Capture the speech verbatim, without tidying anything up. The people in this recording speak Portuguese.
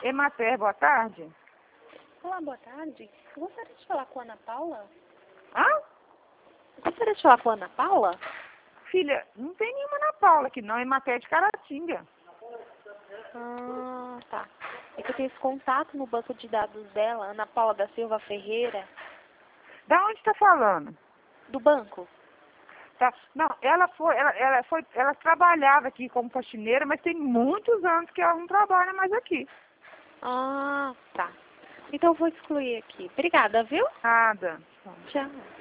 Emater, boa tarde. Olá, boa tarde. Eu gostaria de falar com a Ana Paula. Hã? Eu gostaria de falar com a Ana Paula? Filha, não tem nenhuma Ana Paula aqui não, Emater de Caratinga. Ah, tá. É que eu tenho esse contato no banco de dados dela, Ana Paula da Silva Ferreira, Da onde está falando? do banco. Tá. Não, ela foi, ela, ela foi, ela trabalhava aqui como faxineira, mas tem muitos anos que ela não trabalha mais aqui. Ah, tá. Então eu vou excluir aqui. Obrigada, viu? Nada. Tchau.